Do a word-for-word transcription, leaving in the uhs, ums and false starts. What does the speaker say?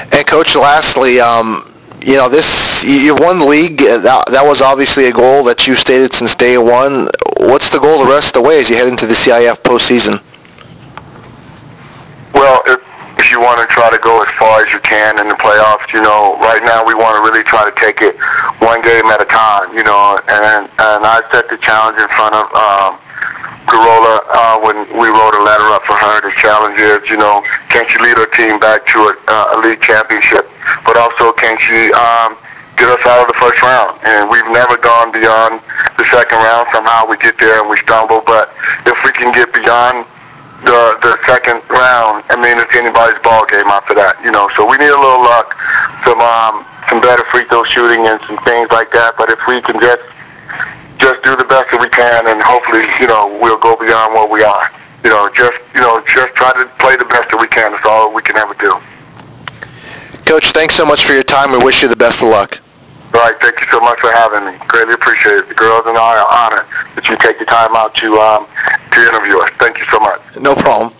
And Coach, lastly, um, you know, this you won the league. That, that was obviously a goal that you stated since day one. What's the goal the rest of the way as you head into the C I F postseason? Well, if, if you want to try to go as far as you can in the playoffs, you know, right now we want to really try to take it one game at a time, you know, and and I set the challenge in front of um, Garola uh, when we wrote a letter up for her. The challenge is, you know, can she lead her team back to a, uh, a league championship, but also can she um, get us out of the first round? And we've never gone beyond the second round. Somehow we get there and we stumble, but if we can get beyond the the second round, I mean, it's anybody's ball game after that, you know. So we need a little luck, some um, some better free throw shooting and some things like that. But if we can just just do the best that we can, and hopefully, you know, we'll go beyond where we are. You know, just you know, just try to play the best that we can. That's all we can ever do. Coach, thanks so much for your time. We wish you the best of luck. All right, thank you so much for having me. Greatly appreciate it. The girls and I are honored that you take the time out to um, to interview us. Thank you so much. No problem.